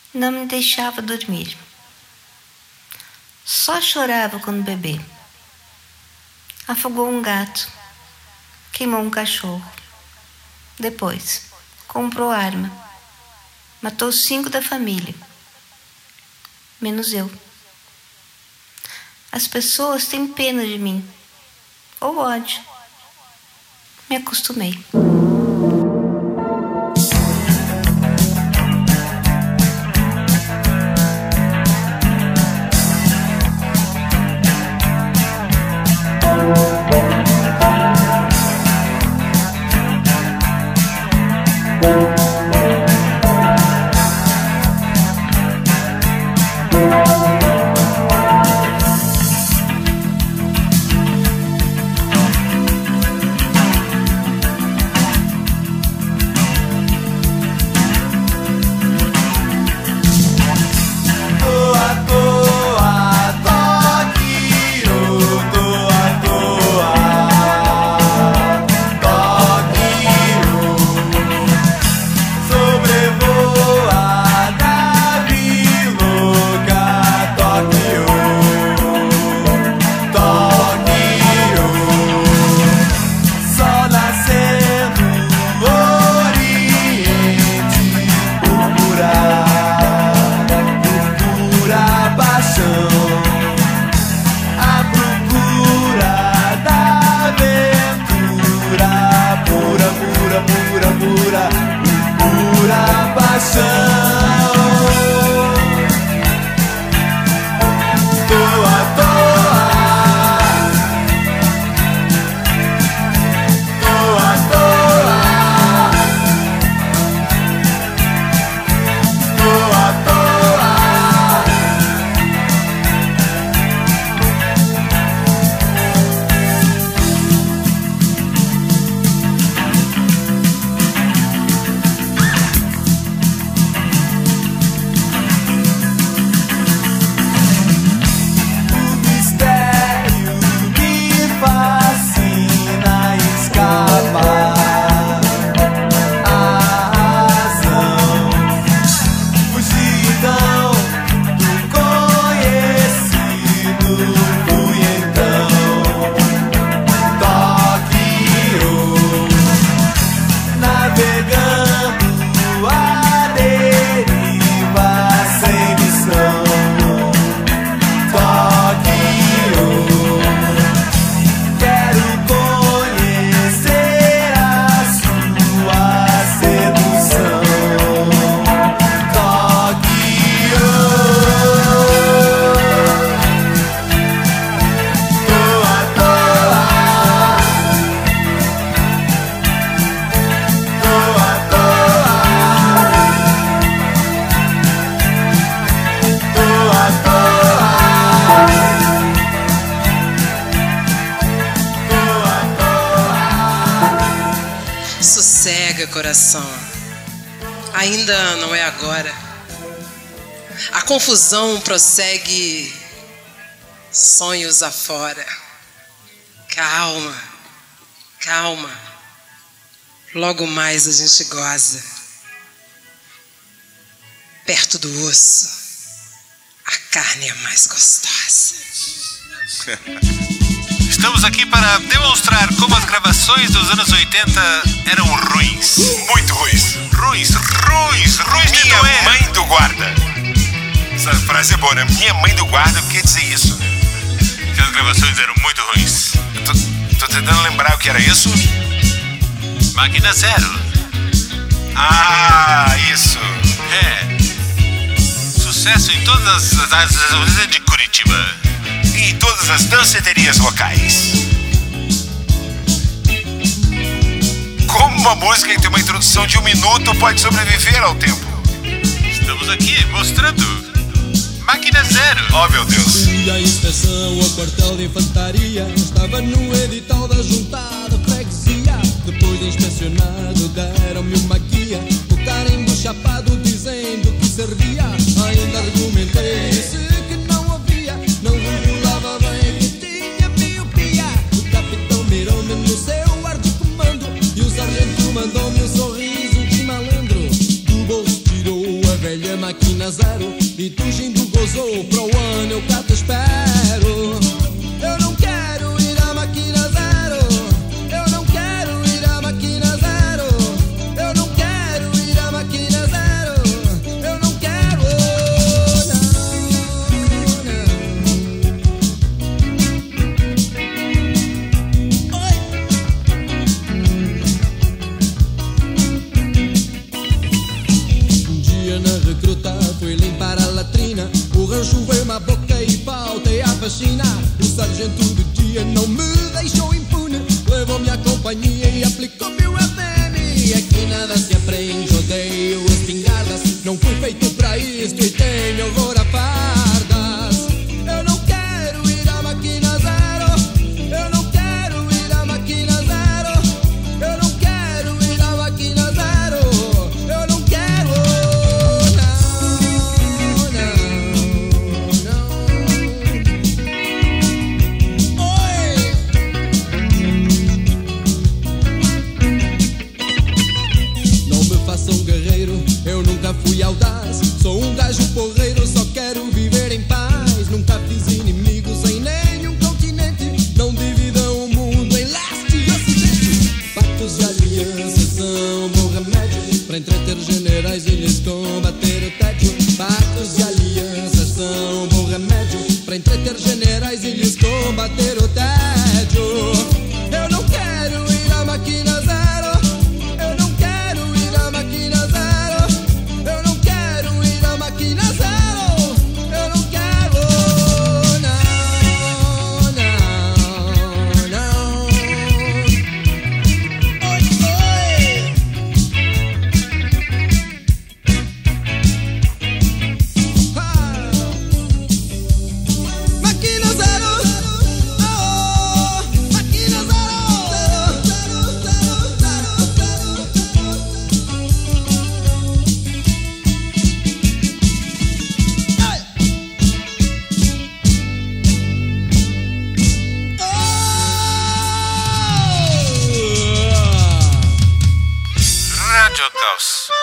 Não me deixava dormir. Só chorava quando bebê. Afogou um gato. Queimou um cachorro. Depois, comprou arma. Matou 5 da família. Menos eu. As pessoas têm pena de mim. Ou ódio. Me acostumei. Sossega, coração. Ainda não é agora. A confusão prossegue sonhos afora. Calma, calma. Logo mais a gente goza. Perto do osso, a carne é mais gostosa. Estamos aqui para demonstrar como as gravações dos anos 80 eram ruins. Muito ruins. Ruins de Minha doer. mãe do guarda. Essa frase é boa, né? Minha mãe do guarda, o que quer dizer isso? Que as gravações eram muito ruins. Tô tentando lembrar o que era isso. Máquina Zero. Ah, isso. É. Sucesso em todas as áreas de Curitiba. E em todas as danceterias locais. Como uma música que tem uma introdução de 1 minuto pode sobreviver ao tempo? Estamos aqui mostrando Máquina Zero. Oh, meu Deus. E a inspeção ao quartel de infantaria estava no edital da juntada freguesia. Depois de inspecionado deram-me uma guia, o carimbo chapado dizendo que servia. Ainda argumentei, disse que não havia, não regulava bem, que tinha miopia. O capitão mirou-me no seu ar de comando e o sargento mandou-me um sorriso de malandro. Do bolso tirou a velha máquina zero e tu gindo gozou. Pro ano eu cá te espero. Eu não quero ir à máquina zero. Eu não quero ir à máquina zero. Eu não quero ir à máquina zero. Eu não quero, não, não. Oi. Um dia na recruta fui limpar a latrina. O rancho veio-me à boca e faltei à faxina. O sargento do dia não me deixou impune. Levou-me à companhia e aplicou-me o FNI. Aqui nada se aprende, odeio espingardas. Não fui feito pra isto e tenho horror a fardas. Eu não quero ir à máquina zero. Eu não quero ir à máquina zero. Eu não quero ir à máquina zero. Eu não quero, não, não, não. Oi! Não me façam guerreiro, eu nunca fui audaz. Sou um gajo porreiro, só quero viver em paz. Nunca fiz inimigos em nenhum continente. Não dividam o mundo em leste e ocidente. Pactos e alianças são bom remédio para entreter generais e lhes combater o tédio. Pactos e alianças são bom remédio para entreter generais e lhes combater o tédio. Eu não quero ir à máquina zero. Eu não quero ir à máquina zero. Eu não quero ir à máquina zero. Eu não quero, não, não, não. Oi, oi. Ah. Máquina zero. Oh, máquina zero. Zero, zero, zero, zero, Ai. Radio Caos.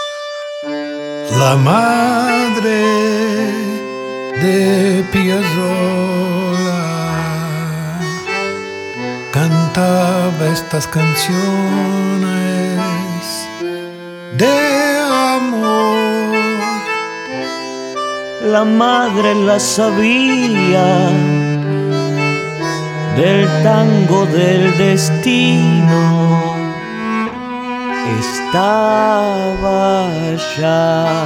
La madre de Piazzolla cantaba estas canciones de amor. La madre la sabía del tango del destino. Estaba allá.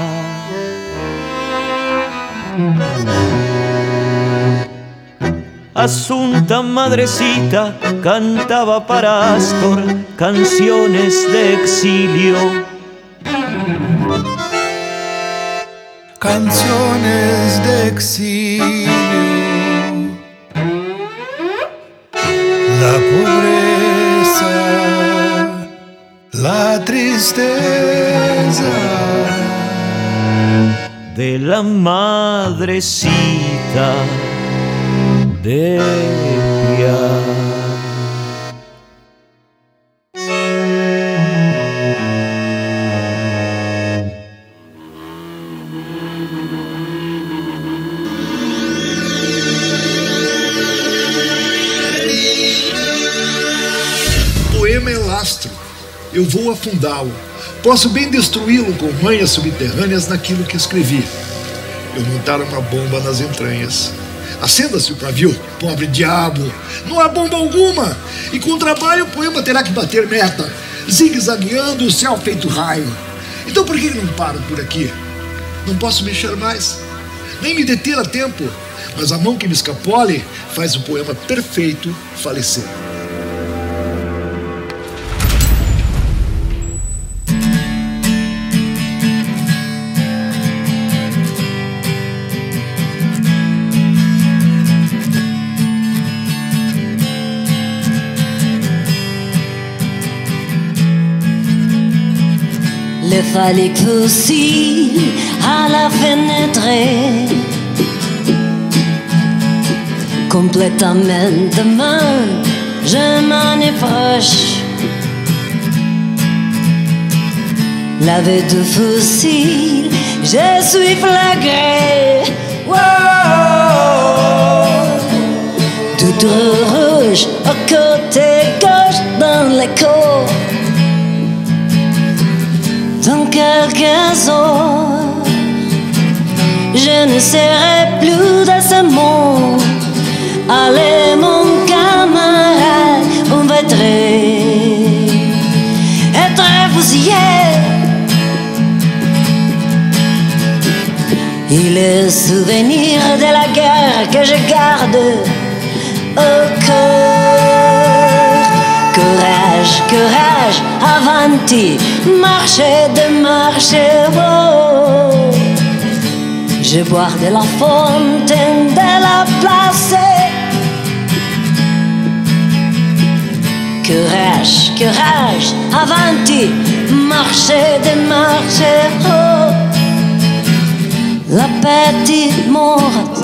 Asunta madrecita cantaba para Astor canciones de exilio. Canciones de exilio. La pobreza, la tristeza De la madrecita de Piazzolla. O poema é lastro. Eu vou afundá-lo. Posso bem destruí-lo com manhas subterrâneas naquilo que escrevi. Eu montar uma bomba nas entranhas. Acenda-se o pavio, pobre diabo. Não há bomba alguma. E com trabalho o poema terá que bater meta, zigue-zagueando o céu feito raio. Então por que não paro por aqui? Não posso mexer mais, nem me deter a tempo. Mas a mão que me escapole faz o poema perfeito falecer. Le fallait qu'aussi à la fenêtre completamente je m'en approche. L'avait de fossile, je suis flagré. Wow. Tout rouge au côté gauche dans l'écho. Dans quelques heures, je ne serai plus dans ce monde. Allez mon camarade, on va être fusillé. Et le souvenir de la guerre que je garde au cœur. Courage, courage, avanti, marchez de marcher, oh. Je bois de la fontaine de la place. Courage, courage, avanti, marchez de marcher, oh. La petite morte,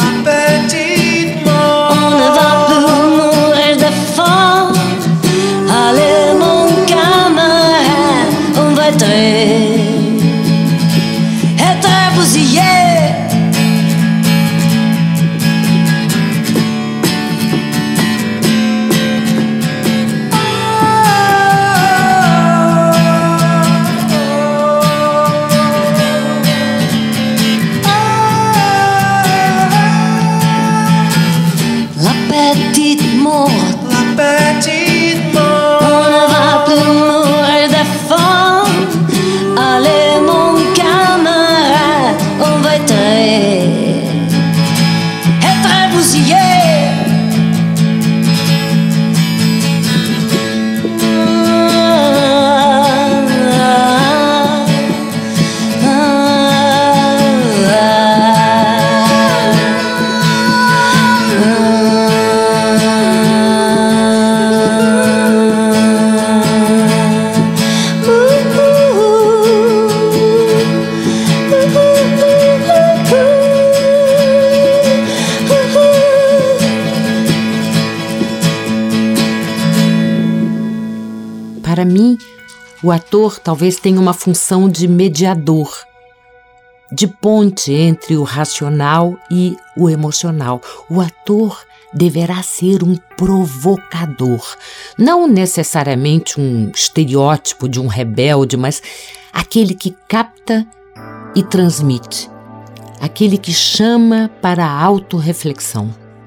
on ne va plus mourir de faim. Allez mon camarade, on va être bousillé. Para mim, o ator talvez tenha uma função de mediador, de ponte entre o racional e o emocional. O ator deverá ser um provocador, não necessariamente um estereótipo de um rebelde, mas aquele que capta e transmite, aquele que chama para a autorreflexão.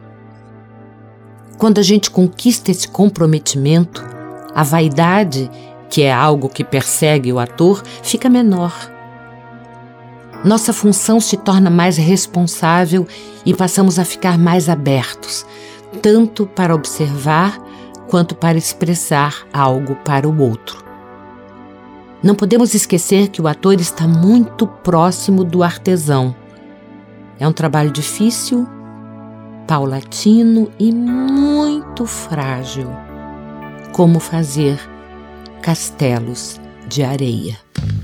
Quando a gente conquista esse comprometimento, a vaidade, que é algo que persegue o ator, fica menor. Nossa função se torna mais responsável e passamos a ficar mais abertos, tanto para observar quanto para expressar algo para o outro. Não podemos esquecer que o ator está muito próximo do artesão. É um trabalho difícil, paulatino e muito frágil. Como fazer castelos de areia.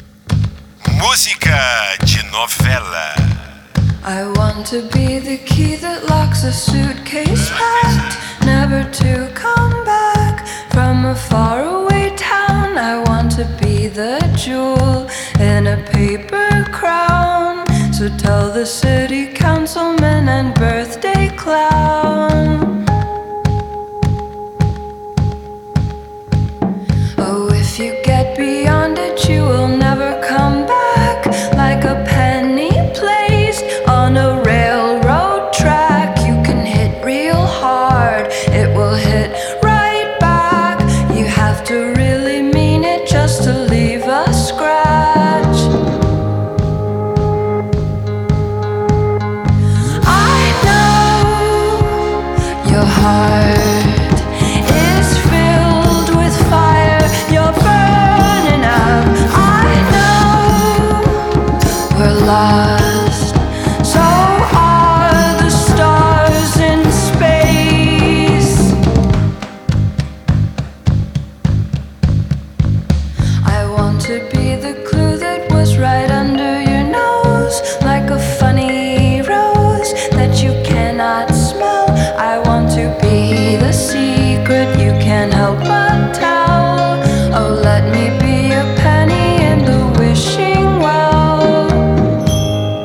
Música de novela. I want to be the key that locks a suitcase packed, never to come back from a faraway town. I want to be the jewel in a paper crown. So tell the city councilman and birthday clown. If you get beyond it, you will never come back. Like a penny placed on a railroad track, you can hit real hard, it will hit right back. You have to really mean it just to leave a scratch. I know your heart is filled with fire. You're burning up. I know we're lost. So are the stars in space. I want to be the clue that was right under your nose, like a funny rose that you cannot smell. I want to be the secret you can't help but tell. Oh, let me be a penny in the wishing well.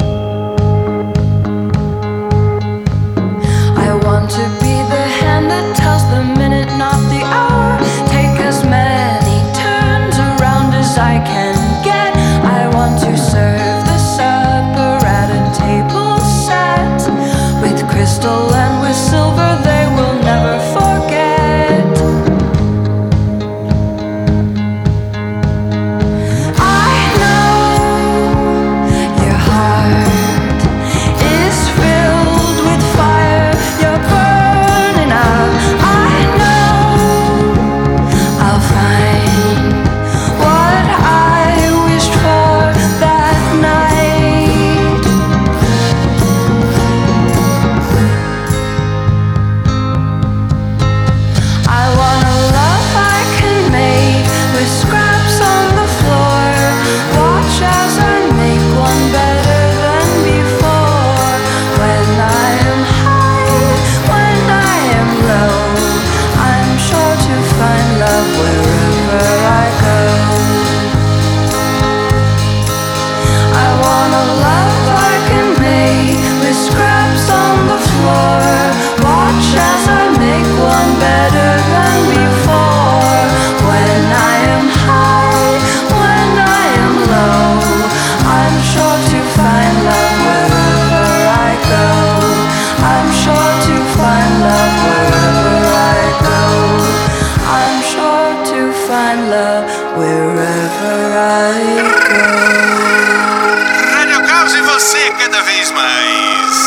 wherever I go. Rádio Caos e você cada vez mais.